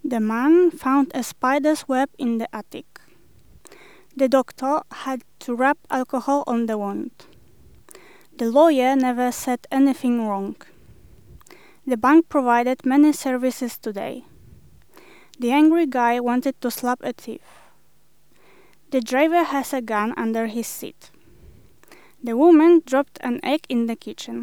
The man found a spider's web in the attic. The doctor had to rub alcohol on the wound. The lawyer never said anything wrong. The bank provided many services today. The angry guy wanted to slap a thief. The driver has a gun under his seat. The woman dropped an egg in the kitchen.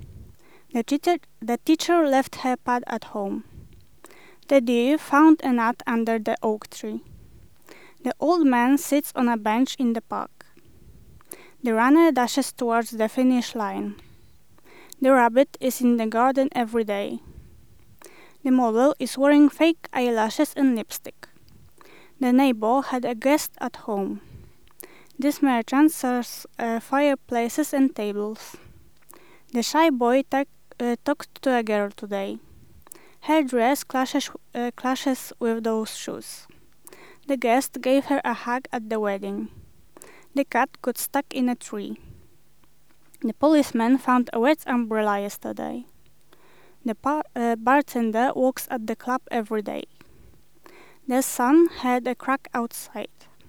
The teacher left her pad at home. The deer found a nut under the oak tree. The old man sits on a bench in the park. The runner dashes towards the finish line. The rabbit is in the garden every day. The model is wearing fake eyelashes and lipstick. The neighbor had a guest at home. This merchant sells fireplaces and tables. The shy boy talked to a girl today. Her dress clashes with those shoes. The guest gave her a hug at the wedding. The cat got stuck in a tree. The policeman found a wet umbrella yesterday. The bartender walks at the club every day. The sun had a crack outside.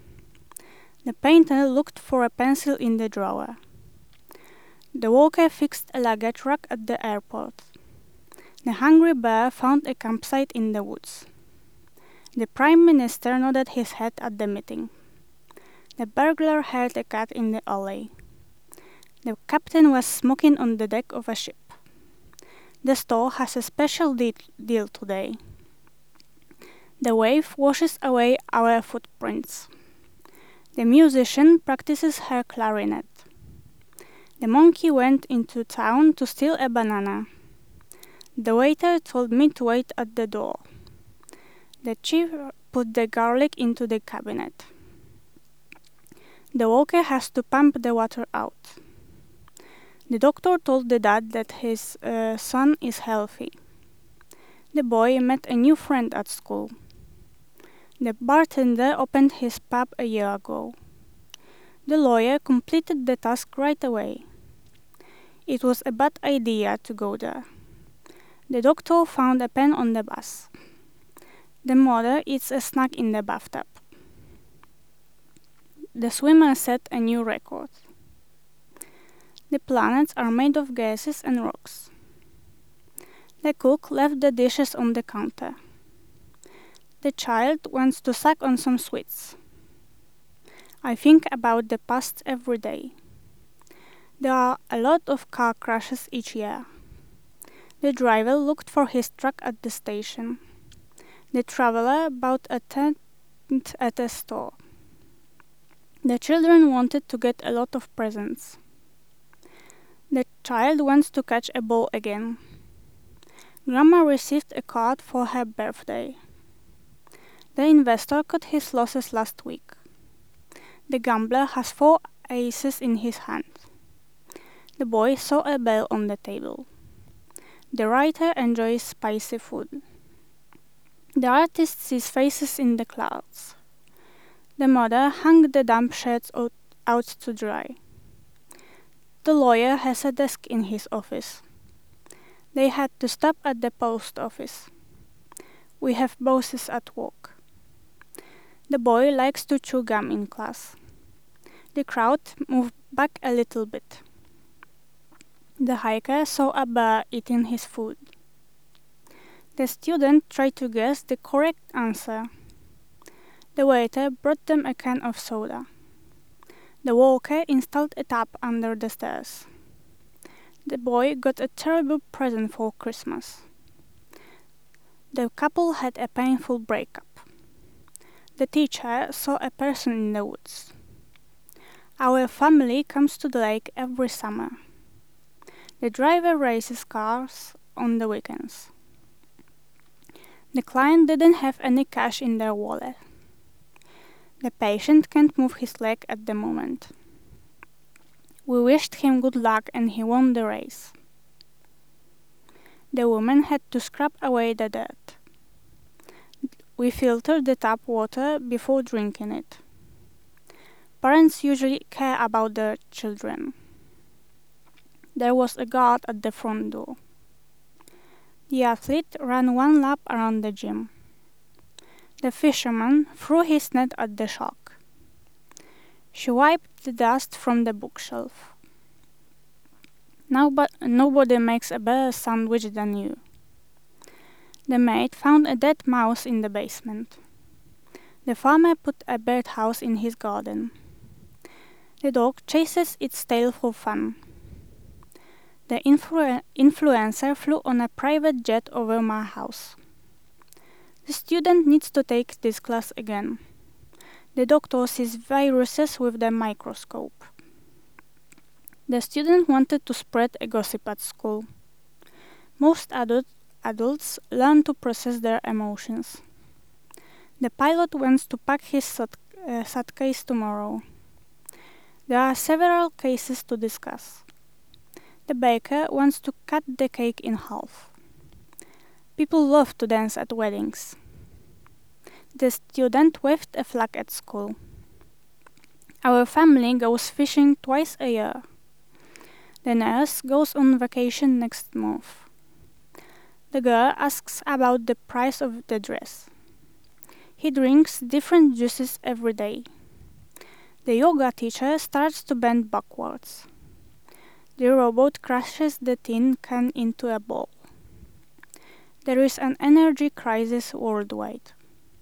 The painter looked for a pencil in the drawer. The walker fixed a luggage rack at the airport. The hungry bear found a campsite in the woods. The prime minister nodded his head at the meeting. The burglar heard a cat in the alley. The captain was smoking on the deck of a ship. The store has a special deal today. The wave washes away our footprints. The musician practices her clarinet. The monkey went into town to steal a banana. The waiter told me to wait at the door. The chief put the garlic into the cabinet. The walker has to pump the water out. The doctor told the dad that his son is healthy. The boy met a new friend at school. The bartender opened his pub a year ago. The lawyer completed the task right away. It was a bad idea to go there. The doctor found a pen on the bus. The mother eats a snack in the bathtub. The swimmer set a new record. The planets are made of gases and rocks. The cook left the dishes on the counter. The child wants to suck on some sweets. I think about the past every day. There are a lot of car crashes each year. The driver looked for his truck at the station. The traveler bought a tent at a store. The children wanted to get a lot of presents. The child wants to catch a ball again. Grandma received a card for her birthday. The investor cut his losses last week. The gambler has 4 aces in his hand. The boy saw a bell on the table. The writer enjoys spicy food. The artist sees faces in the clouds. The mother hung the damp shirts out to dry. The lawyer has a desk in his office. They had to stop at the post office. We have bosses at work. The boy likes to chew gum in class. The crowd moved back a little bit. The hiker saw a bear eating his food. The student tried to guess the correct answer. The waiter brought them a can of soda. The walker installed a tap under the stairs. The boy got a terrible present for Christmas. The couple had a painful breakup. The teacher saw a person in the woods. Our family comes to the lake every summer. The driver races cars on the weekends. The client didn't have any cash in their wallet. The patient can't move his leg at the moment. We wished him good luck and he won the race. The woman had to scrub away the dirt. We filtered the tap water before drinking it. Parents usually care about their children. There was a guard at the front door. The athlete ran 1 lap around the gym. The fisherman threw his net at the shark. She wiped the dust from the bookshelf. Nobody makes a better sandwich than you. The maid found a dead mouse in the basement. The farmer put a birdhouse in his garden. The dog chases its tail for fun. The influencer flew on a private jet over my house. The student needs to take this class again. The doctor sees viruses with the microscope. The student wanted to spread a gossip at school. Most adults learn to process their emotions. The pilot wants to pack his suitcase tomorrow. There are several cases to discuss. The baker wants to cut the cake in half. People love to dance at weddings. The student waved a flag at school. Our family goes fishing twice a year. The nurse goes on vacation next month. The girl asks about the price of the dress. He drinks different juices every day. The yoga teacher starts to bend backwards. The robot crashes the tin can into a ball. There is an energy crisis worldwide.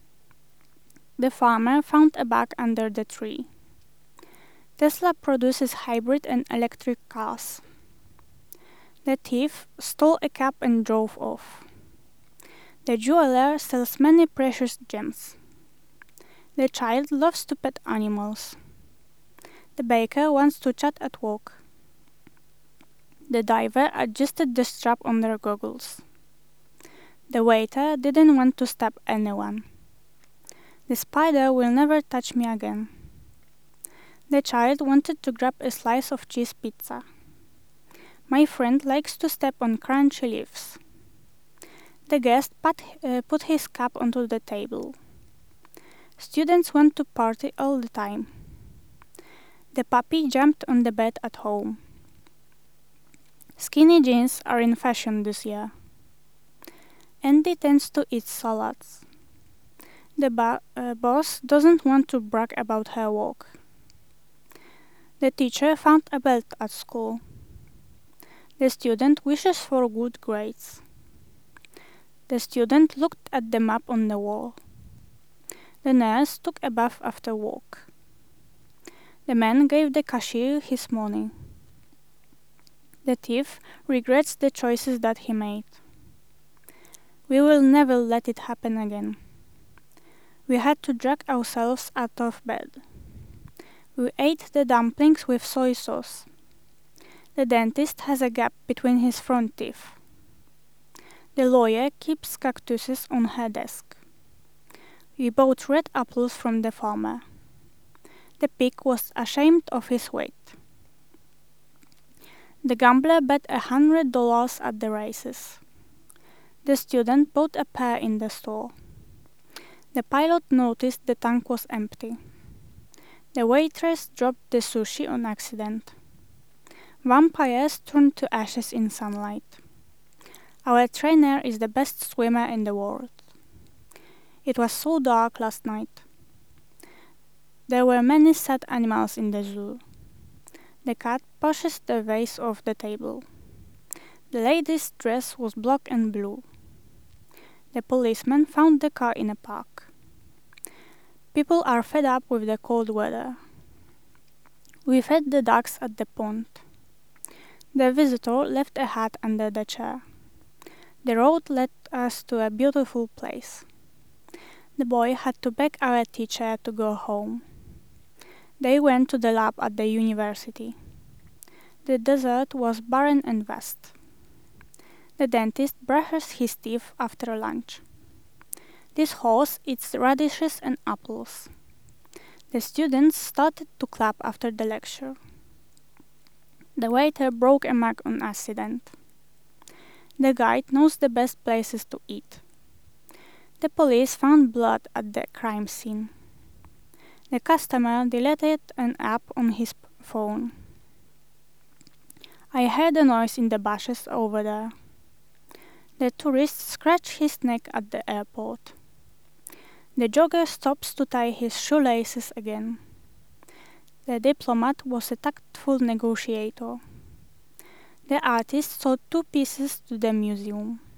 The farmer found a bug under the tree. Tesla produces hybrid and electric cars. The thief stole a cap and drove off. The jeweler sells many precious gems. The child loves to pet animals. The baker wants to chat at work. The diver adjusted the strap on their goggles. The waiter didn't want to stab anyone. The spider will never touch me again. The child wanted to grab a slice of cheese pizza. My friend likes to step on crunchy leaves. The guest put his cap onto the table. Students want to party all the time. The puppy jumped on the bed at home. Skinny jeans are in fashion this year. Andy tends to eat salads. The boss doesn't want to brag about her work. The teacher found a belt at school. The student wishes for good grades. The student looked at the map on the wall. The nurse took a bath after work. The man gave the cashier his money. The thief regrets the choices that he made. We will never let it happen again. We had to drag ourselves out of bed. We ate the dumplings with soy sauce. The dentist has a gap between his front teeth. The lawyer keeps cactuses on her desk. We bought red apples from the farmer. The pig was ashamed of his weight. The gambler bet $100 at the races. The student bought a pear in the store. The pilot noticed the tank was empty. The waitress dropped the sushi on accident. Vampires turned to ashes in sunlight. Our trainer is the best swimmer in the world. It was so dark last night. There were many sad animals in the zoo. The cat pushes the vase off the table. The lady's dress was black and blue. The policeman found the car in a park. People are fed up with the cold weather. We fed the ducks at the pond. The visitor left a hat under the chair. The road led us to a beautiful place. The boy had to beg our teacher to go home. They went to the lab at the university. The desert was barren and vast. The dentist brushes his teeth after lunch. This horse eats radishes and apples. The students started to clap after the lecture. The waiter broke a mug on accident. The guide knows the best places to eat. The police found blood at the crime scene. The customer deleted an app on his phone. I heard a noise in the bushes over there. The tourist scratched his neck at the airport. The jogger stops to tie his shoelaces again. The diplomat was a tactful negotiator. The artist sold 2 pieces to the museum.